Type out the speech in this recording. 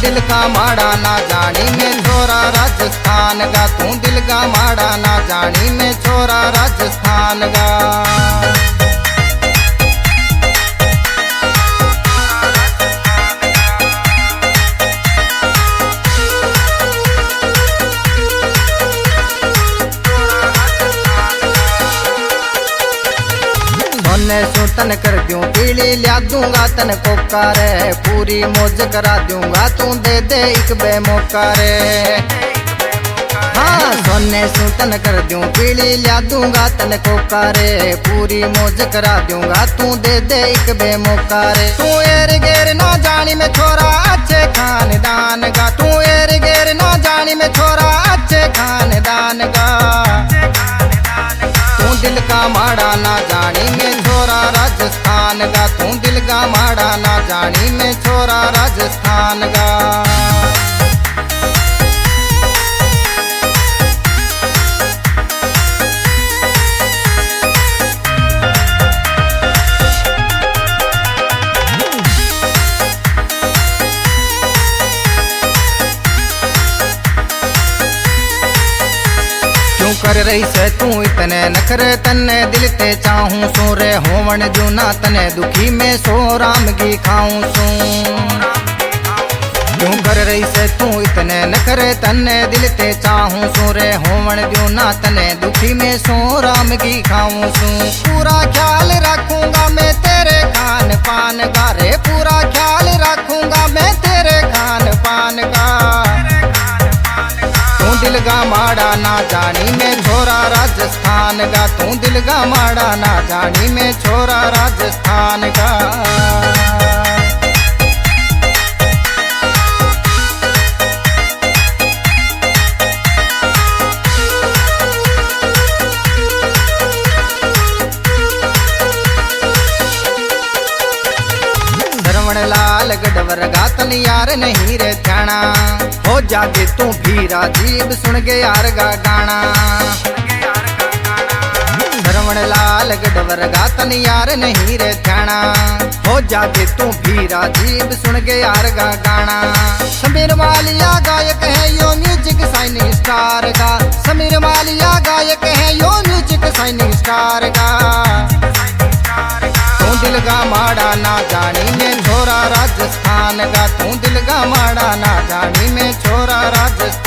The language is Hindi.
दिल का माड़ा ना जानी में छोरा राजस्थान का, तू दिल का माड़ा ना जानी में छोरा राजस्थान का। तन कर दूं पीली लिया दूंगा तन कोका रे, पूरी मौज करा दूंगा तू दे दे एक बे मौका रे। हाँ सोने सू तन कर दूं पीली लिया दूंगा तन कोका रे, पूरी मौज करा दूंगा तू दे दे एक बे मौका रे। तू एर गेर ना जानी में छोरा अच्छे खानदान का, तू एर गेर ना जानी में छोरा अच्छे खानदान का। तू दिल का माड़ा ना जानी में छोरा राजस्थान का, तू दिल का माड़ा ना जानी में छोरा राजस्थान का। कर रही से तू इतने नखरे तन्ने दिल ते चाहूं सू रे, होवन जूना तने दुखी में सो राम की खाऊं सू। क्यों कर रही से तू इतने नखरे तन्ने दिल ते चाहूं सू रे, होवन जूना तने दुखी में सो राम की खाऊं सू। पूरा ख्याल रखूंगा मैं तेरे खान पान का रे, पूरा ख्याल रखूंगा मैं तेरे खान पान का। तू दिल का माड़ा ना जानी में छोरा राजस्थान का, तू दिल का माड़ा ना जानी में छोरा राजस्थान का। लाल गढ़वर गातन यार नहीं रे जाना, हो जागे तू भी राजीव सुन के यार गा गाना। श्रवण लाल गढ़वर गातन यार नहीं रे जाना, हो जागे तू भी राजीव सुन के यार गा गाना। समीर मालिया गायक है यो म्यूजिक साइनिंग स्टार का, समीर मालिया गायक है यो म्यूजिक साइनिंग स्टार का। तू दिल का माड़ा ना जानी में छोरा राजस्थान का, तू दिल का माड़ा ना जानी में छोरा राजस्थान।